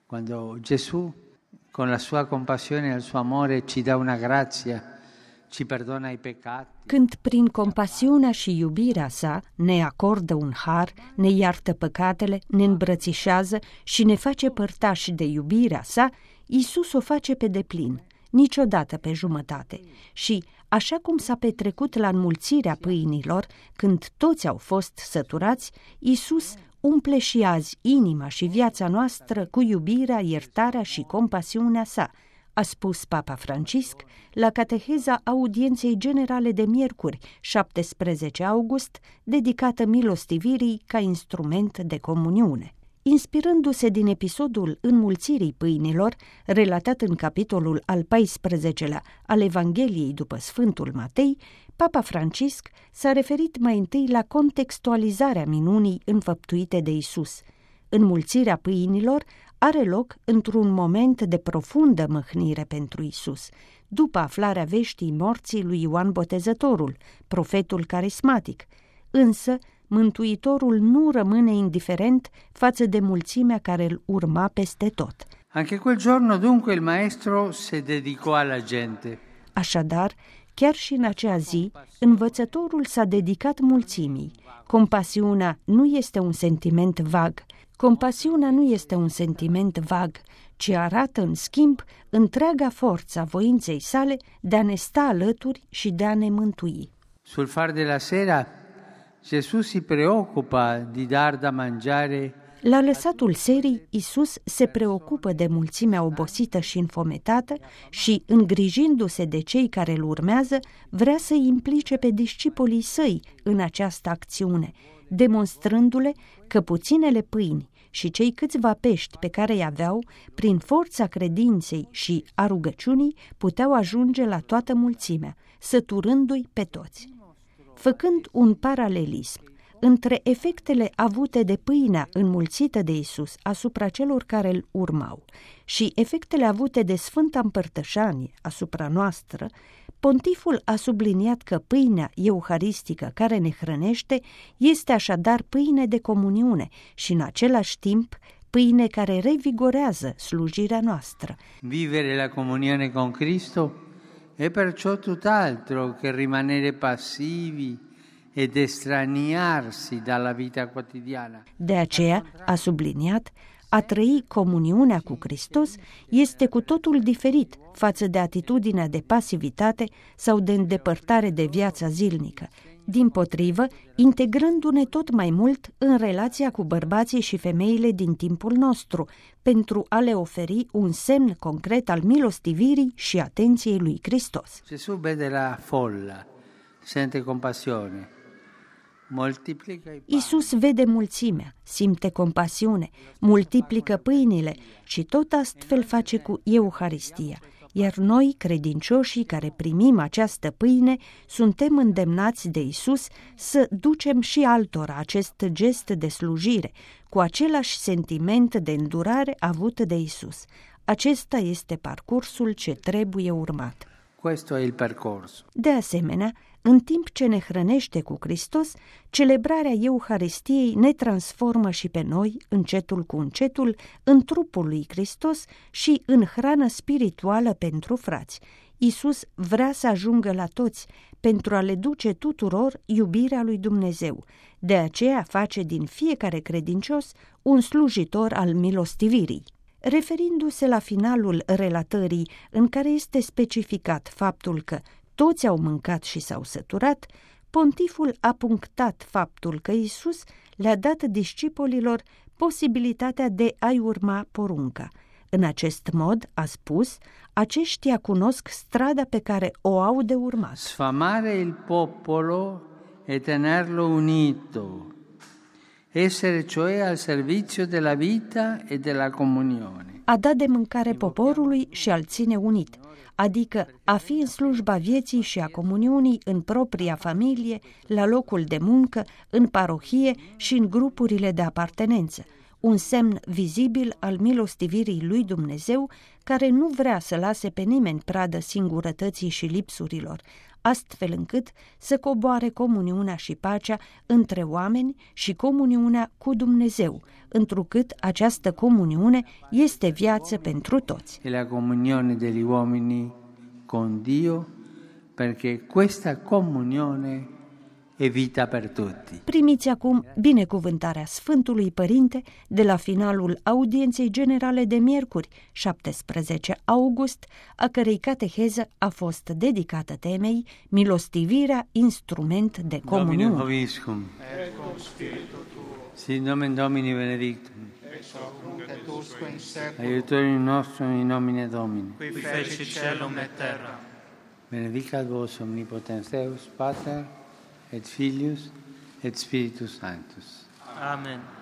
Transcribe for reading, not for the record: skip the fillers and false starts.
Quando Gesù, con la sua compassione e il suo amore, ci dà una grazia, ci perdona i peccati. Când prin compasiunea și iubirea sa ne acordă un har, ne iartă păcatele, ne îmbrățișează și ne face părtași de iubirea sa, Iisus o face pe deplin, niciodată pe jumătate. Și, așa cum s-a petrecut la înmulțirea pâinilor, când toți au fost săturați, Iisus umple și azi inima și viața noastră cu iubirea, iertarea și compasiunea sa, a spus Papa Francisc la cateheza audienței generale de miercuri, 17 august, dedicată milostivirii ca instrument de comuniune. Inspirându-se din episodul înmulțirii pâinilor, relatat în capitolul al 14-lea al Evangheliei după Sfântul Matei, Papa Francisc s-a referit mai întâi la contextualizarea minunii înfăptuite de Iisus. Înmulțirea pâinilor are loc într-un moment de profundă mâhnire pentru Iisus, după aflarea veștii morții lui Ioan Botezătorul, profetul carismatic. Însă, Mântuitorul nu rămâne indiferent față de mulțimea care îl urma peste tot. Anche quel giorno dunque il maestro se dedicò alla gente. Așadar, chiar și în acea zi, învățătorul s-a dedicat mulțimii. Compasiunea nu este un sentiment vag. Compasiunea nu este un sentiment vag, ci arată, în schimb, întreaga forță a voinței sale de a ne sta alături și de a ne mântui. Sul far della sera, Gesù si preoccupa di dar da mangiare. La lăsatul serii, Iisus se preocupă de mulțimea obosită și înfometată și, îngrijindu-se de cei care îl urmează, vrea să-i implice pe discipolii săi în această acțiune, demonstrându-le că puținele pâini și cei câțiva pești pe care îi aveau, prin forța credinței și a rugăciunii, puteau ajunge la toată mulțimea, săturându-i pe toți. Făcând un paralelism între efectele avute de pâinea înmulțită de Iisus asupra celor care îl urmau și efectele avute de Sfânta Împărtășanie asupra noastră, pontiful a subliniat că pâinea euharistică care ne hrănește este așadar pâine de comuniune și în același timp pâine care revigorează slujirea noastră. Vivere la comunione con Cristo è perciò tutt'altro che rimanere passivi ed estraniarsi dalla vita quotidiana. De aceea, a subliniat, a trăi comuniunea cu Hristos este cu totul diferit față de atitudinea de pasivitate sau de îndepărtare de viața zilnică, dimpotrivă, integrându-ne tot mai mult în relația cu bărbații și femeile din timpul nostru, pentru a le oferi un semn concret al milostivirii și atenției lui Hristos. Gesù vede la folla, sente compassione. Iisus vede mulțimea, simte compasiune, multiplică pâinile și tot astfel face cu Euharistia, iar noi, credincioșii care primim această pâine, suntem îndemnați de Iisus să ducem și altora acest gest de slujire, cu același sentiment de îndurare avut de Iisus. Acesta este parcursul ce trebuie urmat. Questo è il percorso. De asemenea, în timp ce ne hrănește cu Hristos, celebrarea Euharistiei ne transformă și pe noi, încetul cu încetul, în trupul lui Hristos și în hrană spirituală pentru frați. Iisus vrea să ajungă la toți, pentru a le duce tuturor iubirea lui Dumnezeu. De aceea face din fiecare credincios un slujitor al milostivirii. Referindu-se la finalul relatării, în care este specificat faptul că toți au mâncat și s-au săturat, pontiful a punctat faptul că Iisus le-a dat discipolilor posibilitatea de a-i urma porunca. În acest mod, a spus, aceștia cunosc strada pe care o au de urmat. Sfamare il popolo e tenerlo unito, essere cioè al servizio della vita e della comunione. A da de mâncare poporului și a-l ține unit, adică a fi în slujba vieții și a comuniunii în propria familie, la locul de muncă, în parohie și în grupurile de apartenență, un semn vizibil al milostivirii lui Dumnezeu, care nu vrea să lase pe nimeni pradă singurătății și lipsurilor, astfel încât să coboare comuniunea și pacea între oameni și comuniunea cu Dumnezeu, întrucât această comuniune este viață pentru toți. E la comunione degli uomini con Dio, perché questa comunione e vita per tutti. Primiți acum binecuvântarea Sfântului Părinte de la finalul audienței generale de miercuri, 17 august, a cărei cateheză a fost dedicată temei Milostivirea, instrument de comuniune. Domine Hoviscum, sit nomen Domini benedictum, aiutorium nostrum in nomine Domini, qui feci celum et terra. benedicat vos omnipotens Deus, Pater, et Filius, et Spiritus Sanctus. Amen.